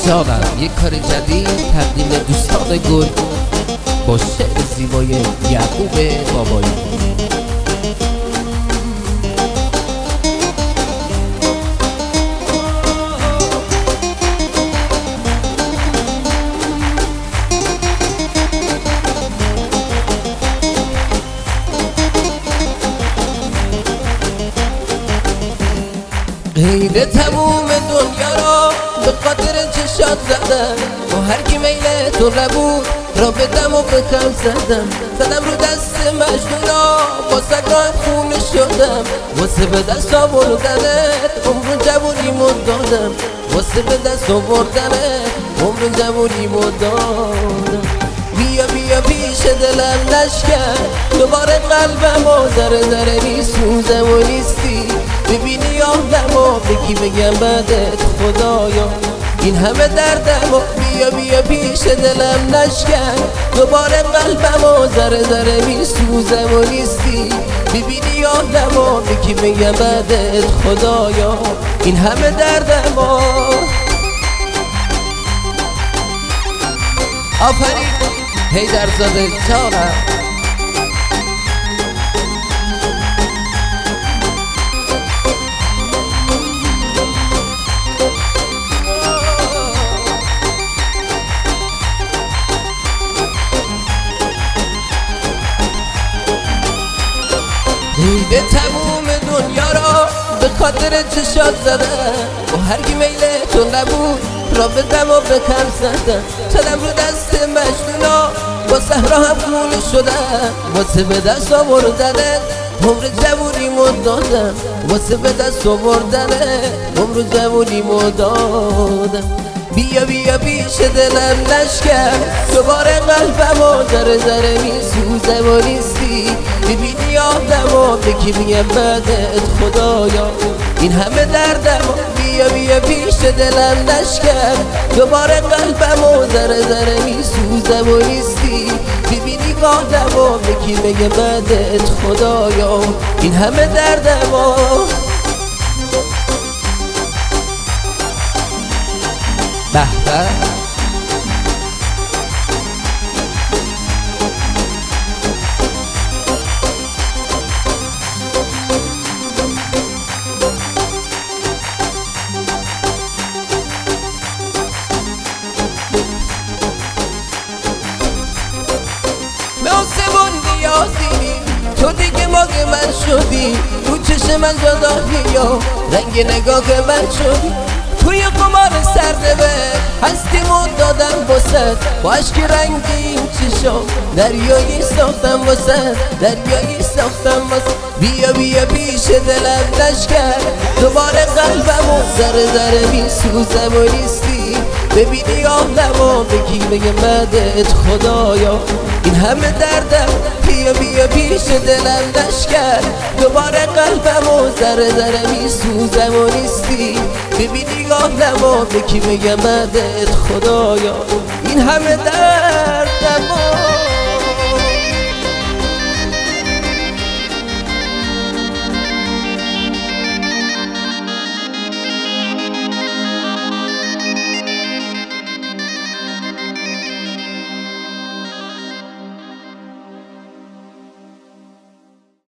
جانم یک کار جدید تقدیم دوستان گل با شعر زیبای یعقوب بابایی. غیر تموم دنیا را به خاطر چشات زدم، با هر کی میل تو نبود را بدم و بکم زدم رو دست مجنونا، با سگاه خونه شدم، واسه به دست آوردنت عمر جوونیمو دادم، واسه به دست آوردنت عمر جوونیمو دادم. بیا بیا پیش دلم نشکن، دوباره قلبم و ذره ذره میسوزم و نیستی، ببینی آدم و بگی بگم بعدت خدایا این همه دردم و بیا بیا پیش دلم نشکن، دوباره قلبم و ذره ذره میسوزم و نیستی، ببینی آدم و بگی بگم بعدت خدایا این همه دردم و آفرین حیدرزاده جانم. دیده تموم دنیا را به خاطر چشات زدم، با هر کی میل تو نبود را بدم و بکم زدم رو دست مجنونا، با صحرا هم خونه شدم، واسه به دست آوردنت عمر جوونیمو دادم، واسه به دست آوردنت عمر جوونیمو دادم. بیا بیا پیش دلم نشکن، دوباره قلبم و ذره ذره میسوزم و نیستی، ببینی آدم و بگی بگم بعدت خدایا این همه دردم و بیا بیا پیش دلم نشکن، دوباره قلبم و ذره ذره میسوزم و نیستی، ببینی آدم و بگی بگم بعدت خدایا این همه دردم و به به. به آسمون نیازی تو دیگه ماگ من شدی، تو چشم من جدایی یا رنگ نگاه من شدی، توی قمار سرده هستیمو دادم واسد، با عشق رنگین چشم دریایی ساختم واسد، دریایی ساختم واسد. بیا بیا پیش دلم نشکن، دوباره قلبم و ذره ذره میسوزم و نیستی، ببینی آدم و بگی بگم بعدت خدایا این همه دردم. بیا بیا پیش دلم نشکن، دوباره قلبم و ذره ذره میسوزم و نیستی، ببینی آدم و بگی بگم بعدت خدایا این همه دردم.